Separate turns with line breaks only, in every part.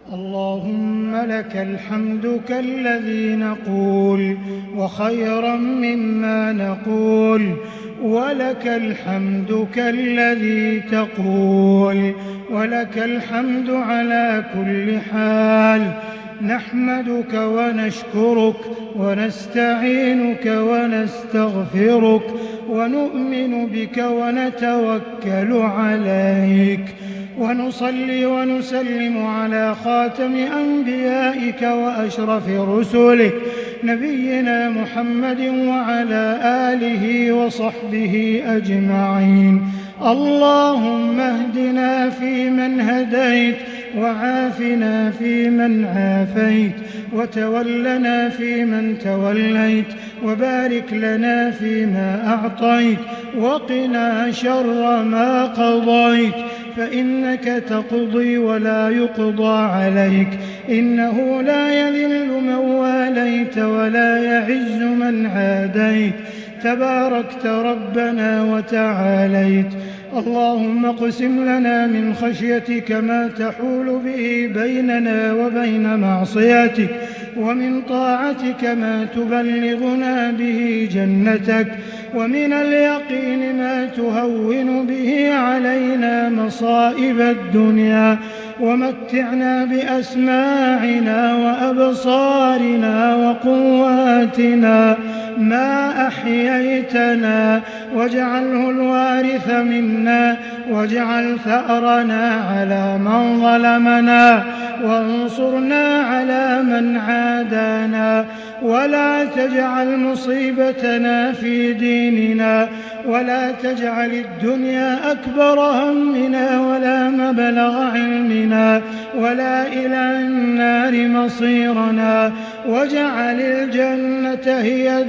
اللهم لك الحمد كالذي نقول وخيرا مما نقول، ولك الحمد كالذي تقول، ولك الحمد على كل حال. نحمدك ونشكرك ونستعينك ونستغفرك ونؤمن بك ونتوكل عليك، ونصلي ونسلم على خاتم أنبيائك وأشرف رسلك نبينا محمد وعلى آله وصحبه أجمعين. اللهم اهدنا فيمن هديت، وعافنا فيمن عافيت، وتولنا فيمن توليت، وبارك لنا فيما أعطيت، وقنا شر ما قضيت، فإنك تقضي ولا يقضى عليك، إنه لا يذل من واليت ولا يعز من عاديت، تباركت ربنا وتعاليت. اللهم اقسم لنا من خشيتك ما تحول به بيننا وبين معصيتك، ومن طاعتك ما تبلغنا به جنتك، ومن اليقين ما تهون به علينا مصائب الدنيا، ومتعنا بأسماعنا وأبصارنا وقواتنا ما أحييتنا، واجعله الوارث منا، واجعل ثأرنا على من ظلمنا، وانصرنا على من عادانا، ولا تجعل مصيبتنا في ديننا، ولا تجعل الدنيا أكبر همنا ولا مبلغ علمنا ولا إلى النار مصيرنا، واجعل الجنة هي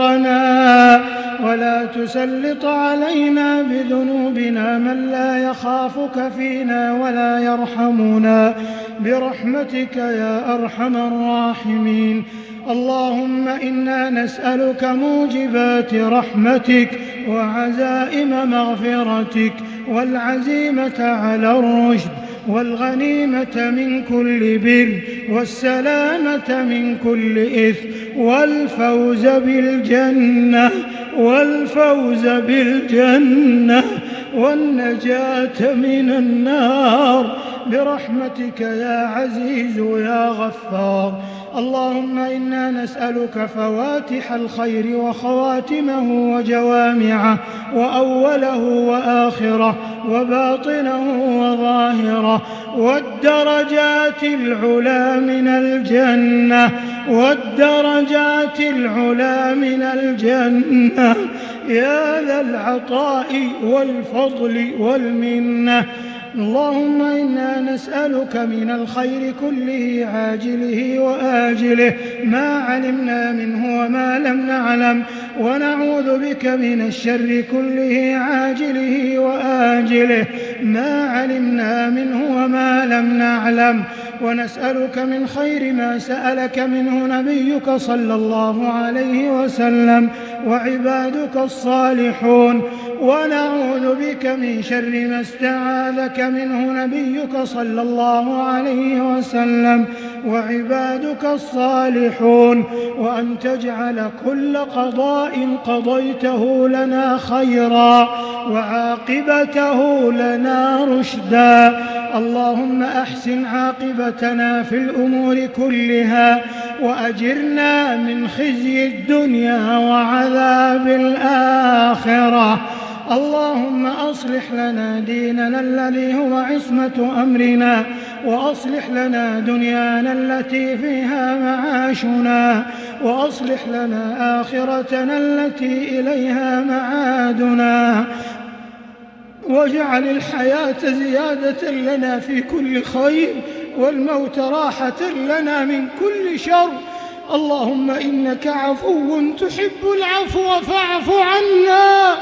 دارنا، ولا تسلط علينا بذنوبنا من لا يخافك فينا ولا يرحمنا، برحمتك يا أرحم الراحمين. اللهم إنا نسألك موجبات رحمتك وعزائم مغفرتك، والعزيمة على الرشد، والغنيمة من كل بر، والسلامة من كل إثم، والفوز بالجنة والنجاة من النار، برحمتك يا عزيز يا غفار. اللهم إنا نسألك فواتح الخير وخواتمه وجوامعه، وأوله وآخره، وباطنه وظاهره، والدرجات العلى من الجنة، والدرجات العلى من الجنة، يا ذا العطاء والفضل والمنة. اللهم إنا نسألك من الخير كله عاجله وآجله ما علمنا منه وما لم نعلم، ونعوذ بك من الشر كله عاجله وآجله ما علمنا منه وما لم نعلم، ونسألك من خير ما سألك منه نبيك صلى الله عليه وسلم وعبادك الصالحون، ونعوذ بك من شر ما استعاذك منه نبيك صلى الله عليه وسلم وعبادك الصالحون، وأن تجعل كل قضاء قضيته لنا خيرا وعاقبته لنا رشدا. اللهم أحسن عاقبتنا في الأمور كلها، وأجرنا من خزي الدنيا وعذاب الآخرة. اللهم أصلح لنا ديننا الذي هو عصمة أمرنا، وأصلح لنا دنيانا التي فيها معاشنا، وأصلح لنا آخرتنا التي إليها معادنا، واجعل الحياة زيادة لنا في كل خير، والموت راحة لنا من كل شر. اللهم إنك عفو تحب العفو فاعف عنا.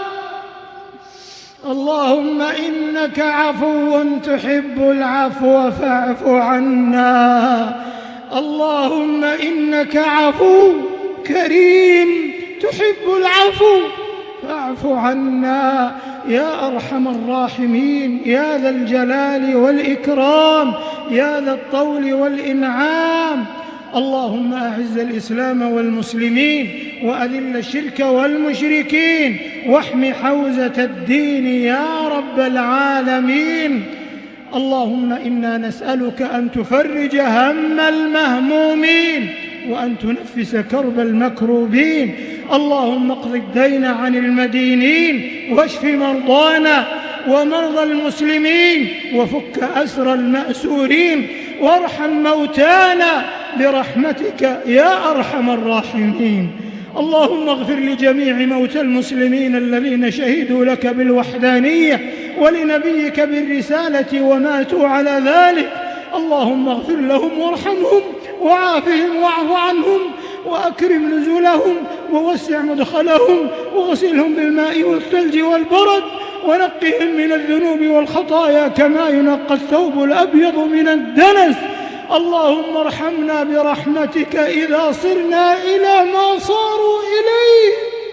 اللهم إنك عفو تحب العفو فاعف عنا. اللهم إنك عفو كريم تحب العفو فاعف فاعف عنا يا أرحم الراحمين يا ذا الجلال والإكرام يا ذا الطول والإنعام. اللهم أعز الإسلام والمسلمين وأذل الشرك والمشركين واحم حوزة الدين يا رب العالمين. اللهم إنا نسألك أن تفرج هم المهمومين وأن تنفس كرب المكروبين. اللهم اقض الدين عن المدينين واشف مرضانا ومرضى المسلمين وفك أسر المأسورين وارحم موتانا برحمتك يا أرحم الراحمين. اللهم اغفر لجميع موتى المسلمين الذين شهدوا لك بالوحدانية ولنبيك بالرسالة وماتوا على ذلك. اللهم اغفر لهم وارحمهم وعافهم واعف عنهم وأكرم نزلهم ووسع مدخلهم وغسلهم بالماء والثلج والبرد ونقهم من الذنوب والخطايا كما ينقى الثوب الأبيض من الدنس. اللهم ارحمنا برحمتك إذا صرنا إلى ما صاروا إليه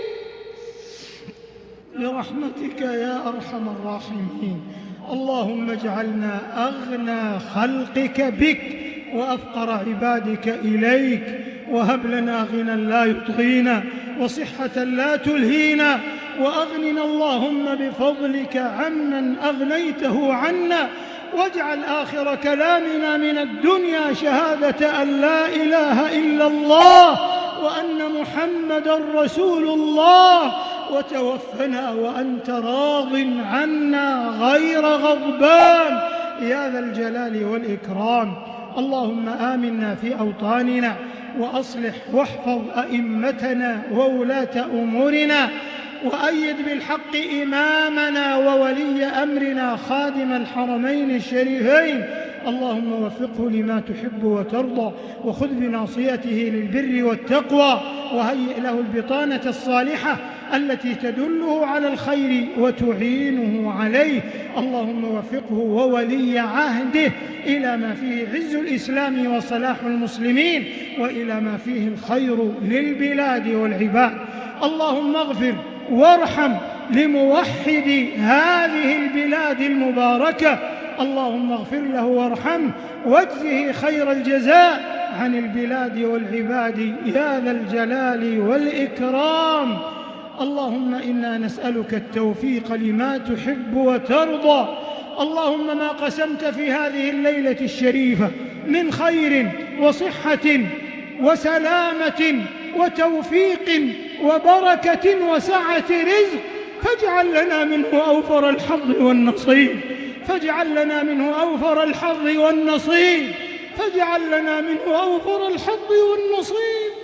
برحمتك يا أرحم الراحمين. اللهم اجعلنا أغنى خلقك بك وأفقر عبادك إليك وهب لنا غنى لا يطغينا وصحة لا تلهينا وأغننا اللهم بفضلك عمن أغنيته عنا واجعل آخر كلامنا من الدنيا شهادة أن لا إله إلا الله وأن محمدًا رسول الله وتوفنا وأنت راض عنا غير غضبان يا ذا الجلال والإكرام. اللهم آمنا في أوطاننا وأصلح واحفظ أئمتنا وولاة أمورنا وأيد بالحق إمامنا وولي أمرنا خادم الحرمين الشريفين. اللهم وفقه لما تحب وترضى وخذ بناصيته للبر والتقوى وهيئ له البطانة الصالحة التي تدله على الخير وتعينه عليه. اللهم وفقه وولي عهده إلى ما فيه عز الإسلام وصلاح المسلمين وإلى ما فيه الخير للبلاد والعباد. اللهم اغفر وارحم لموحد هذه البلاد المباركة. اللهم اغفر له وارحمه واجزه خير الجزاء عن البلاد والعباد يا ذا الجلال والإكرام. اللهم إنا نسألك التوفيق لما تحب وترضى. اللهم ما قسمت في هذه الليلة الشريفة من خير وصحة وسلامة وتوفيق وبركة وسعة رزق فاجعل لنا منه أوفر الحظ والنصيب فاجعل لنا منه أوفر الحظ والنصيب فاجعل لنا منه أوفر الحظ والنصيب.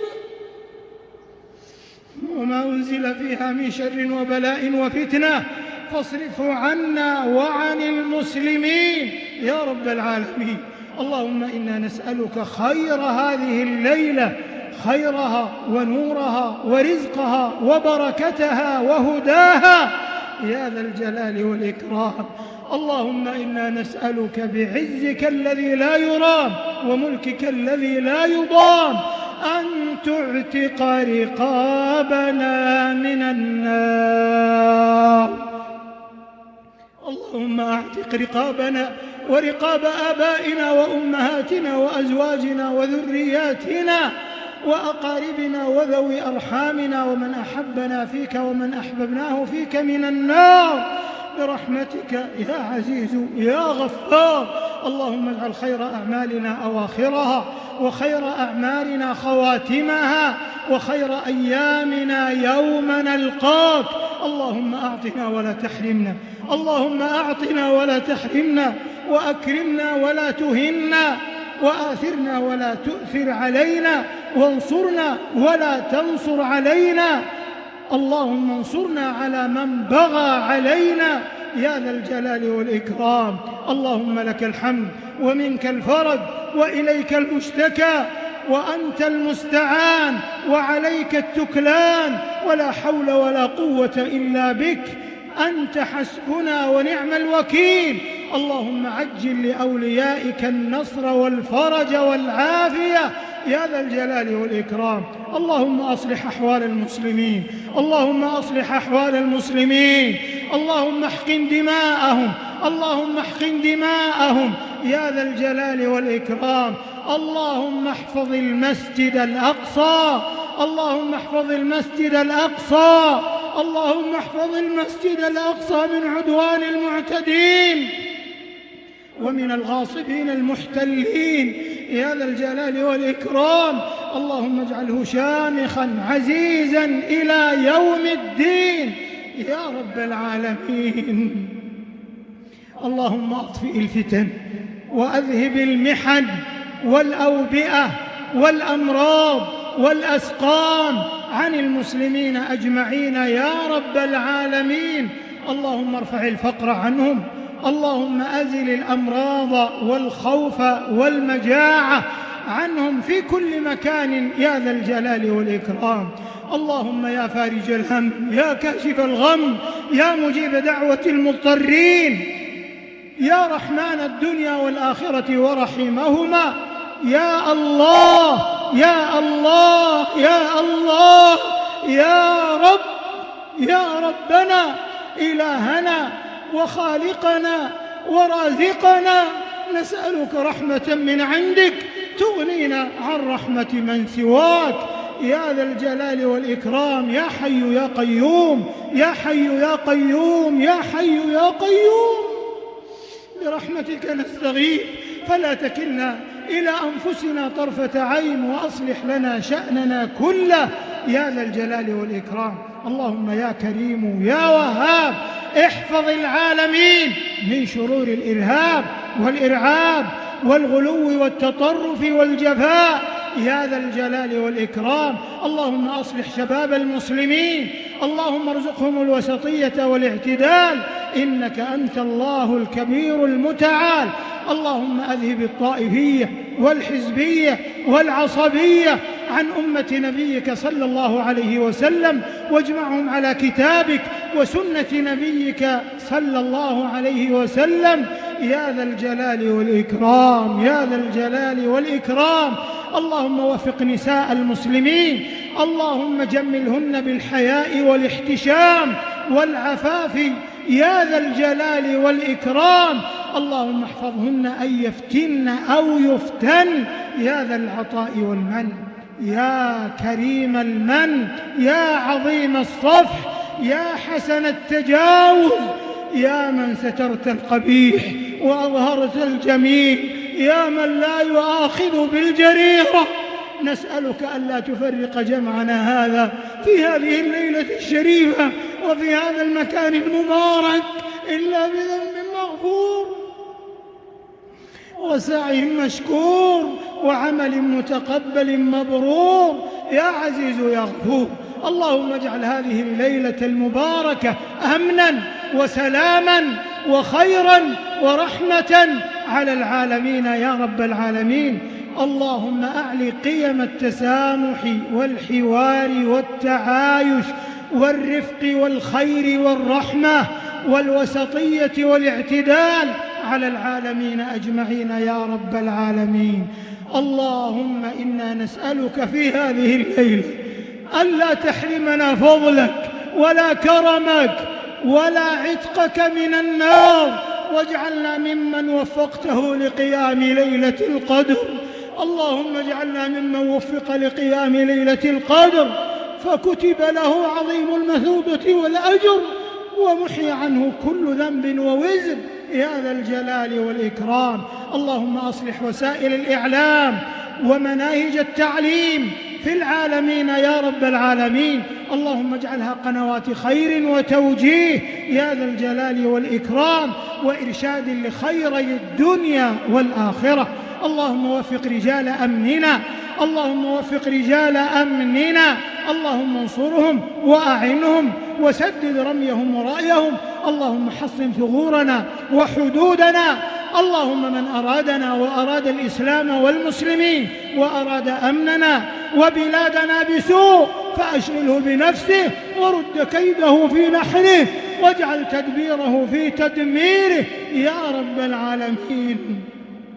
وما أنزل فيها من شر وبلاء وفتنة فاصرفه عنا وعن المسلمين يا رب العالمين. اللهم إنا نسألك خير هذه الليلة خيرها ونورها ورزقها وبركتها وهداها يا ذا الجلال والإكرام. اللهم إنا نسألك بعزك الذي لا يرام وملكك الذي لا يضام أن تعتق رقابنا من النار. اللهم أعتق رقابنا ورقاب آبائنا وأمهاتنا وأزواجنا وذرياتنا وأقاربنا وذوي أرحامنا ومن أحبنا فيك ومن أحببناه فيك من النار برحمتك يا عزيز يا غفار. اللهم اجعل خير أعمالنا أواخرها وخير أعمالنا خواتمها وخير أيامنا يوم نلقاك. اللهم أعطنا ولا تحرمنا اللهم أعطنا ولا تحرمنا وأكرمنا ولا تهنا وآثرنا ولا تؤثر علينا وانصرنا ولا تنصر علينا. اللهم انصرنا على من بغى علينا يا ذا الجلال والإكرام. اللهم لك الحمد ومنك الفرج وإليك المشتكى وأنت المستعان وعليك التكلان ولا حول ولا قوة إلا بك. أنت حسبنا ونعم الوكيل. اللهم عجل لأوليائك النصر والفرج والعافية يا ذا الجلال والإكرام. اللهم أصلح أحوال المسلمين، اللهم أصلح أحوال المسلمين، اللهم احقن دماءهم، اللهم احقن دماءهم يا ذا الجلال والإكرام. اللهم احفظ المسجد الأقصى، اللهم احفظ المسجد الأقصى، اللهم احفظ المسجد الأقصى من عدوان المعتدين ومن الغاصبين المحتلين يا ذا الجلال والإكرام. اللهم اجعله شامخا عزيزا إلى يوم الدين يا رب العالمين. اللهم أطفئ الفتن وأذهب المحن والأوبئة والأمراض والأسقام عن المسلمين أجمعين يا رب العالمين. اللهم ارفع الفقر عنهم، اللهم أزل الأمراض والخوف والمجاعة عنهم في كل مكان يا ذا الجلال والإكرام. اللهم يا فارج الهم، يا كاشف الغم، يا مجيب دعوة المضطرين، يا رحمن الدنيا والآخرة ورحمهما، يا الله يا الله يا الله يا رب، يا ربنا إلهنا وخالقنا ورازقنا، نسألك رحمة من عندك تغنينا عن رحمة من سواك يا ذا الجلال والإكرام. يا حي يا قيوم، يا حي يا قيوم، يا حي يا قيوم، برحمتك نستغيث فلا تكلنا إلى أنفسنا طرفة عين، وأصلح لنا شأننا كله يا ذا الجلال والإكرام. اللهم يا كريم يا وهاب احفظ العالمين من شرور الإرهاب والإرعاب والغلو والتطرف والجفاء يا ذا الجلال والإكرام. اللهم أصلح شباب المسلمين، اللهم ارزقهم الوسطية والاعتدال، إنك أنت الله الكبير المتعال. اللهم أذهب الطائفية والحزبية والعصبية عن أمة نبيك صلى الله عليه وسلم، واجمعهم على كتابك وسنة نبيك صلى الله عليه وسلم يا ذا الجلال والإكرام، يا ذا الجلال والإكرام. اللهم وفق نساء المسلمين، اللهم جملهن بالحياء والاحتشام والعفاف يا ذا الجلال والإكرام. اللهم احفظهن أن يفتن أو يفتن يا ذا العطاء والمن، يا كريم المن، يا عظيم الصفح، يا حسن التجاوز، يا من سترت القبيح وأظهرت الجميل، يا من لا يؤاخذ بالجريرة. نسألك ألا تفرق جمعنا هذا في هذه الليلة الشريفة وفي هذا المكان المبارك إلا بذنب مغفور وسعي مشكور وعمل متقبل مبرور يا عزيز يا غفور. اللهم اجعل هذه الليلة المباركة أمنا وسلاما وخيرا ورحمة على العالمين يا رب العالمين. اللهم أعل قيم التسامح والحوار والتعايش والرفق والخير والرحمة والوسطية والاعتدال على العالمين أجمعين يا رب العالمين. اللهم إنا نسألك في هذه الليلة ألا تحرمنا فضلك ولا كرمك ولا عتقك من النار، واجعلنا ممن وفقته لقيام ليلة القدر. اللهم اجعلنا ممن وفق لقيام ليلة القدر فكتب له عظيم المثوبة والأجر ومحي عنه كل ذنب ووزر يا ذا الجلال والإكرام. اللهم أصلح وسائل الإعلام ومناهج التعليم في العالمين يا رب العالمين. اللهم اجعلها قنوات خير وتوجيه يا ذا الجلال والإكرام وإرشاد لخيري الدنيا والآخرة. اللهم وفق رجال أمننا، اللهم وفق رجال أمننا، اللهم انصرهم وأعنهم وسدد رميهم ورأيهم. اللهم حصن ثغورنا وحدودنا. اللهم من أرادنا وأراد الإسلام والمسلمين وأراد أمننا وبلادنا بسوء فأشغله بنفسه ورد كيده في نحره واجعل تدبيره في تدميره يا رب العالمين.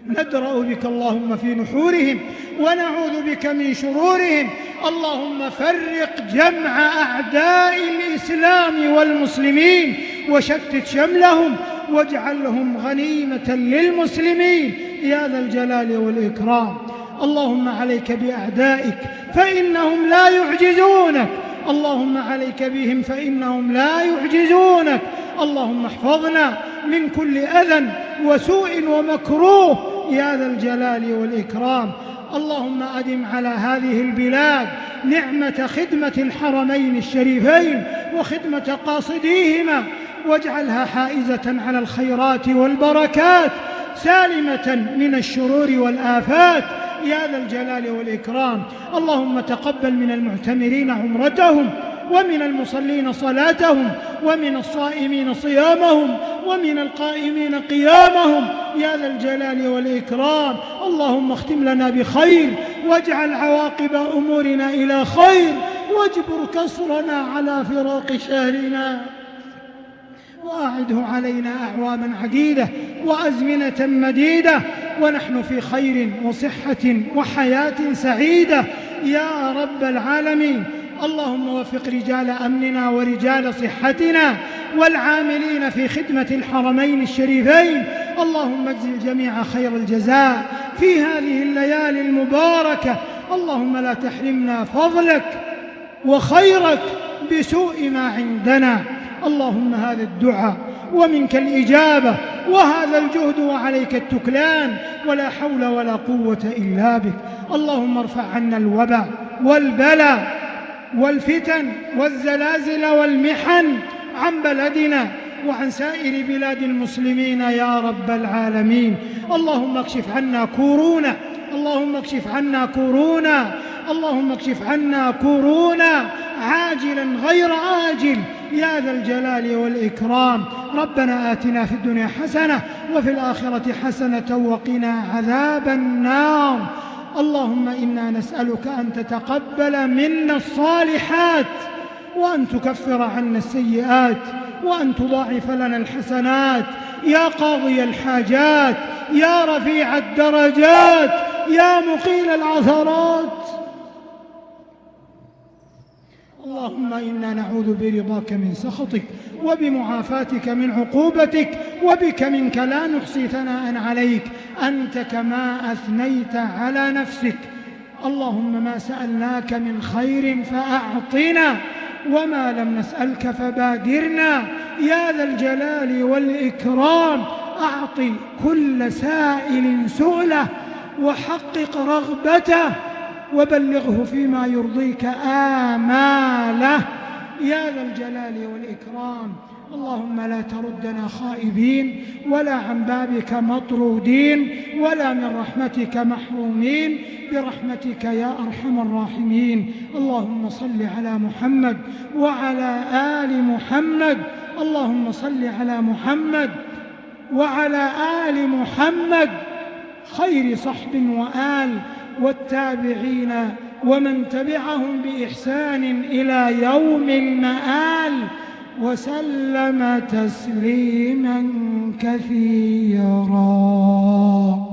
ندرأ بك اللهم في نحورهم ونعوذ بك من شرورهم. اللهم فرق جمع أعداء الإسلام والمسلمين وشتت شملهم واجعلهم غنيمة للمسلمين يا ذا الجلال والإكرام. اللهم عليك بأعدائك فإنهم لا يعجزونك، اللهم عليك بهم فإنهم لا يعجزونك. اللهم احفظنا من كل أذى وسوء ومكروه يا ذا الجلال والإكرام. اللهم أدم على هذه البلاد نعمة خدمة الحرمين الشريفين وخدمة قاصديهما، واجعلها حائزة على الخيرات والبركات سالمة من الشرور والآفات يا ذا الجلال والإكرام. اللهم تقبل من المعتمرين عمرتهم ومن المصلين صلاتهم ومن الصائمين صيامهم ومن القائمين قيامهم يا ذا الجلال والإكرام. اللهم اختم لنا بخير واجعل عواقب أمورنا إلى خير، واجبر كسرنا على فراق شهرنا، وأعده علينا أعواما عديدة وأزمنة مديدة ونحن في خير وصحة وحياة سعيدة يا رب العالمين. اللهم وفق رجال أمننا ورجال صحتنا والعاملين في خدمة الحرمين الشريفين. اللهم اجزي الجميع خير الجزاء في هذه الليالي المباركة. اللهم لا تحرمنا فضلك وخيرك بسوء ما عندنا. اللهم هذا الدعاء ومنك الإجابة وهذا الجهد وعليك التكلان، ولا حول ولا قوة إلا بك. اللهم ارفع عنا الوباء والبلاء والفتن والزلازل والمحن عن بلدنا وعن سائر بلاد المسلمين يا رب العالمين. اللهم اكشف عنا كورونا، اللهم اكشف عنا كورونا، اللهم اكشف عنا كورونا عاجلا غير آجل يا ذا الجلال والإكرام. ربنا آتنا في الدنيا حسنة وفي الآخرة حسنة وقنا عذاب النار. اللهم إنا نسألك أن تتقبل منا الصالحات وأن تكفر عنا السيئات وأن تضاعف لنا الحسنات يا قاضي الحاجات يا رفيع الدرجات يا مقيل العثرات. اللهم إنا نعوذ برضاك من سخطك وبمعافاتك من عقوبتك وبك منك لا نحصي ثناء عليك أنت كما أثنيت على نفسك. اللهم ما سألناك من خير فأعطنا وما لم نسألك فبادرنا يا ذا الجلال والإكرام. أعط كل سائل سؤله وحقق رغبته وبلغه فيما يرضيك آماله يا ذا الجلال والإكرام. اللهم لا تردنا خائبين ولا عن بابك مطرودين ولا من رحمتك محرومين برحمتك يا أرحم الراحمين. اللهم صل على محمد وعلى آل محمد، اللهم صل على محمد وعلى آل محمد خير صحب وآل والتابعين ومن تبعهم بإحسان إلى يوم المآل وسلم تسليما كثيرا.